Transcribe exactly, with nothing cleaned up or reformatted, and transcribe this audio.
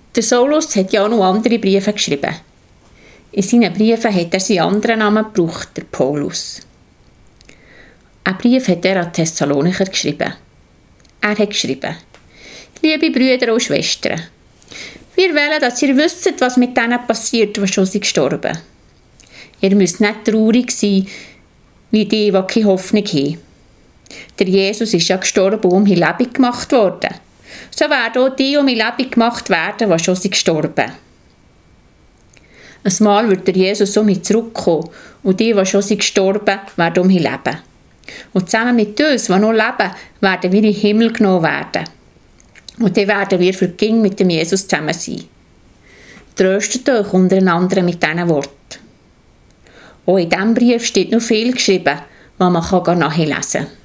Der Saulus hat ja auch noch andere Briefe geschrieben. In seinen Briefen hat er seinen anderen Namen gebraucht, der Paulus. Einen Brief hat er an Thessalonicher geschrieben. Er hat geschrieben: Liebe Brüder und Schwestern, wir wollen, dass ihr wisst, was mit denen passiert, die schon sind gestorben. Ihr müsst nicht traurig sein, wie die, die keine Hoffnung haben. Der Jesus ist ja gestorben und um lebendig gemacht worden. So werden auch die um lebendig gemacht werden, die schon sind gestorben. Einmal wird der Jesus um mich zurückkommen und die, die schon sind gestorben, werden um mich leben. Und zusammen mit uns, die noch leben, werden wir in den Himmel genommen werden. Und dann werden wir für ging mit dem Jesus zusammen sein. Tröstet euch untereinander mit diesen Worten. Auch in diesem Brief steht noch viel geschrieben, was man nachlesen kann.